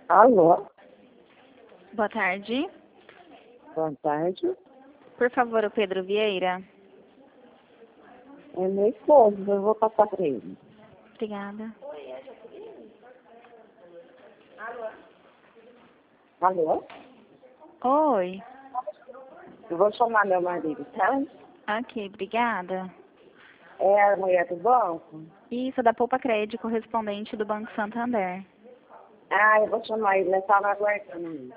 Alô, Boa tarde. boa tarde. Por favor, o Pedro Vieira. É meu esposo, eu vou passar para ele. Obrigada. Alô? Oi. Eu vou chamar meu marido, tá? Ok, obrigada. É a mulher do banco? Isso, da Poupa Crédito, correspondente do Banco Santander. Ah, eu vou chamar ele, ele estava aguardando isso.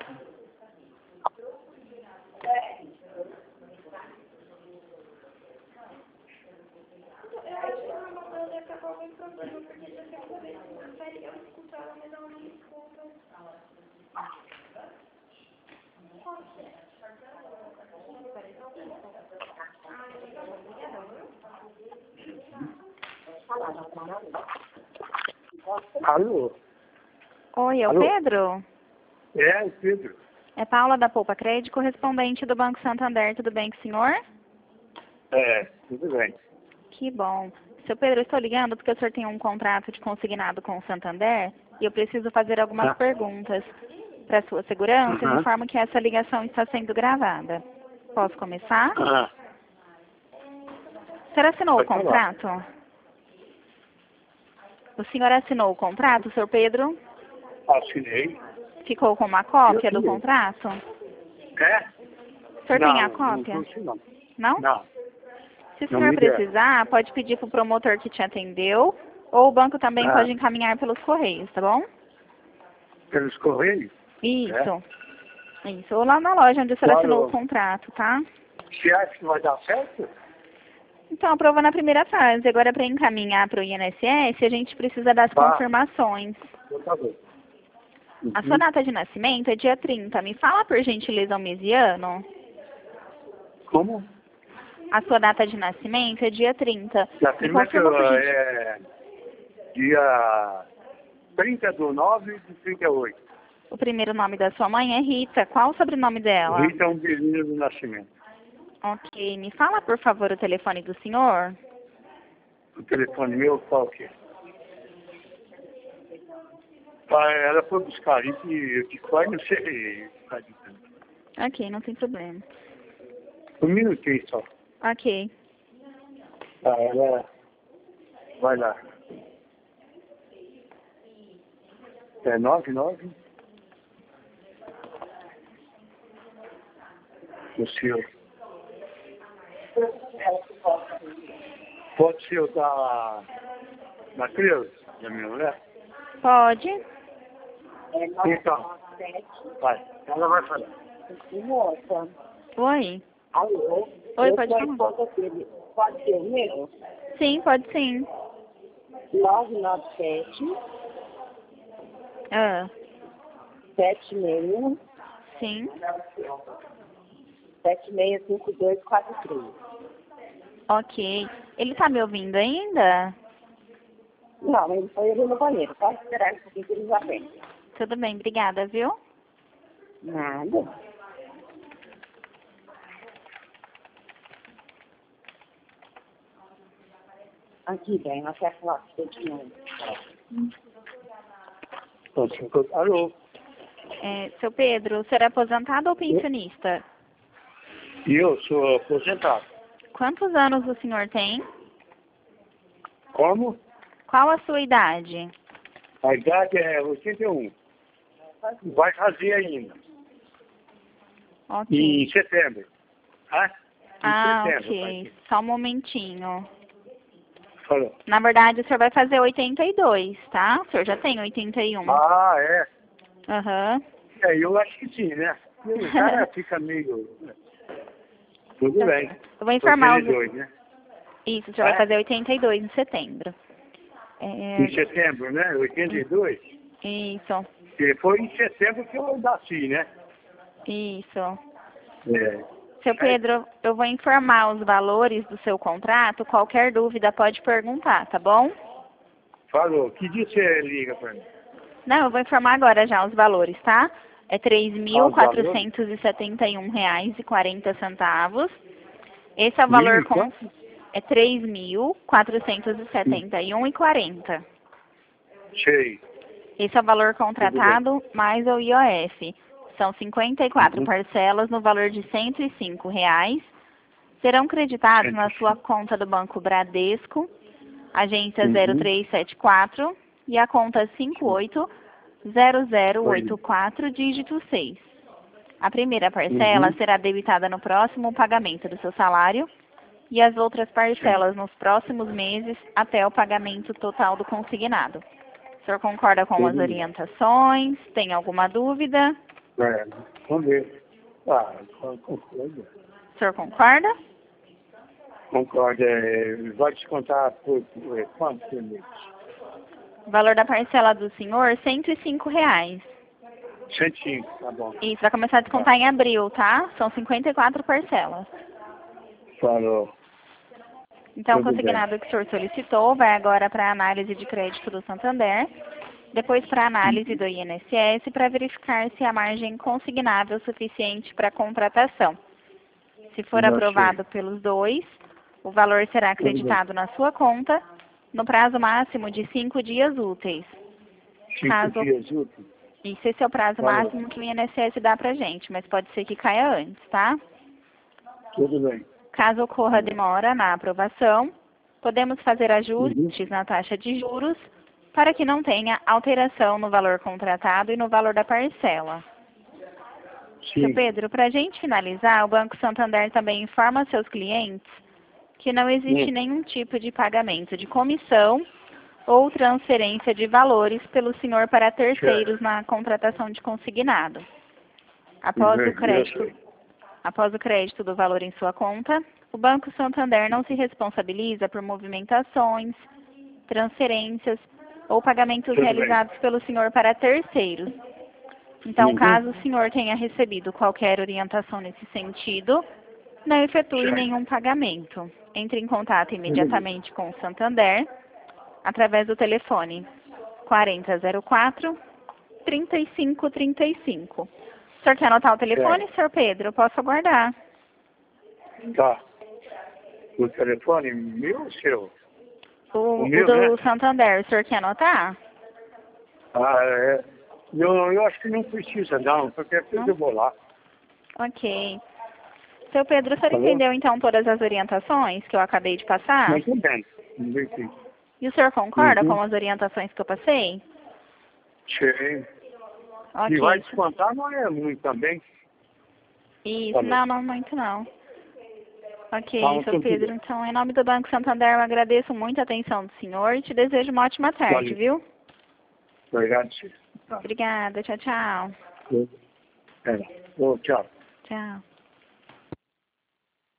Alô? Oi, é o Alô? Pedro? É, o Pedro. É Paula da Poupa Crédito, correspondente do Banco Santander. Tudo bem com o senhor? É, tudo bem. Que bom. Seu Pedro, eu estou ligando porque o senhor tem um contrato de consignado com o Santander e eu preciso fazer algumas Ah, perguntas. Para sua segurança, eu aham. informo que essa ligação está sendo gravada. Posso começar? Ah, O senhor assinou o pode falar. contrato? O senhor assinou o contrato, senhor Pedro? Assinei. Ficou com uma Eu cópia do assinei. contrato? É? O senhor tem a Não cópia? trouxe não. Não? Não, Se o não senhor me deram. precisar, pode pedir para o promotor que te atendeu, ou o banco também Ah, pode encaminhar pelos correios, tá bom? pelos correios? É? Isso. Isso. Ou lá na loja onde o senhor assinou o Claro. contrato, tá? Você acha que vai dar certo? Então, aprovou na primeira fase. Agora, para encaminhar para o INSS, a gente precisa das Tá. confirmações. Então tá bom. A sua Uhum. data de nascimento é dia 30. Me fala, por gentileza, o mês e ano. Como? A sua data de nascimento é dia 30. Já Me tem confirma, por gentileza. é dia 30/9/38. O primeiro nome da sua mãe é Rita. Qual o sobrenome dela? Rita é um menino do nascimento. Ok. Me fala, por favor, o telefone do senhor. O telefone meu, qual que é? Ela foi buscar isso e eu disse, vai, não sei. Ok, não tem problema. Um minutinho só. Ok. Tá, ela vai lá. É 99? O seu. Pode ser o da Creuza, da minha mulher? Pode? É Então, 997. vai. Ela vai falar. Moça, Oi. alô? Oi, Eu pode sou a falar. esposa dele. Pode ser o meu? Sim, pode sim. 997 Ah, 76 sim. 765243. Ok. Ele tá me ouvindo ainda? Não, ele foi ali no banheiro. Pode esperar um pouquinho que ele já vem. Tudo bem, obrigada, viu? Nada. Aqui, bem, nós quer falar com você de novo. Alô? Seu Pedro, o senhor é aposentado ou pensionista? E eu sou aposentado. Quantos anos o senhor tem? Como? Qual a sua idade? A idade é 81. Vai fazer ainda. Ok. Em setembro. Ah? Em setembro. Ok. Só um momentinho. Falou. Na verdade, o senhor vai fazer 82, tá? O senhor já tem 81. Ah, é. Aham. É, eu acho que sim, né? O cara fica meio... Tudo Tá bem. certo. Eu vou informar os... 82, né? Isso, o senhor vai fazer 82 em setembro. Em setembro, né? 82. Isso, E foi em setembro que eu nasci, né? isso. É. Seu Pedro, eu vou informar os valores do seu contrato. Qualquer dúvida pode perguntar, tá bom? Falou. Que dia você liga pra mim? Não, eu vou informar agora já os valores, tá? É R$ Ah, os valores? 3.471,40. Esse é o Mil valor e quanto? é 3.471,40. Sei. Esse é o valor contratado mais o IOF. São 54 parcelas no valor de R$ 105. Serão creditados na sua conta do Banco Bradesco, agência 0374 e a conta 580084, dígito 6. A primeira parcela será debitada no próximo pagamento do seu salário e as outras parcelas nos próximos meses até o pagamento total do consignado. O senhor concorda com as orientações? Tem alguma dúvida? Vamos ver. Concordo. O senhor concorda? Concordo. Vai descontar por quanto por mês? O valor da parcela do senhor, R$ 105. 105, tá bom. Isso, vai começar a descontar em abril, tá? São 54 parcelas. Falou. Então, o Tudo consignado que o senhor solicitou vai agora para a análise de crédito do Santander, depois para a análise do INSS para verificar se a margem consignável suficiente para a contratação. Se for aprovado pelos dois, o valor será acreditado na sua conta no prazo máximo de 5 dias úteis. 5 dias úteis? Isso, esse é o prazo máximo que o INSS dá para a gente, mas pode ser que caia antes, tá? Tudo bem. Caso ocorra demora na aprovação, podemos fazer ajustes na taxa de juros para que não tenha alteração no valor contratado e no valor da parcela. Seu Pedro, para a gente finalizar, o Banco Santander também informa seus clientes que não existe nenhum tipo de pagamento de comissão ou transferência de valores pelo senhor para terceiros na contratação de consignado. Após o crédito do valor em sua conta, o Banco Santander não se responsabiliza por movimentações, transferências ou pagamentos realizados pelo senhor para terceiros. Então, caso o senhor tenha recebido qualquer orientação nesse sentido, não efetue nenhum pagamento. Entre em contato imediatamente com o Santander através do telefone 4004-3535. O senhor quer anotar o telefone, senhor Pedro? Eu posso aguardar. Tá. O telefone meu ou seu? O meu, do né? Santander, o senhor quer anotar? Eu acho que não precisa não, porque depois eu vou lá. Ok. Seu Pedro, o senhor entendeu então todas as orientações que eu acabei de passar? Muito bem. Entendi. E o senhor concorda com as orientações que eu passei? Sim. Ok. E vai descontar não é muito também. Isso, não muito não. Ok, seu Pedro. bem. Então, em nome do Banco Santander, eu agradeço muito a atenção do senhor e te desejo uma ótima tarde, viu? Obrigado, senhor. Obrigada. Tchau, tchau. Tchau. Tchau.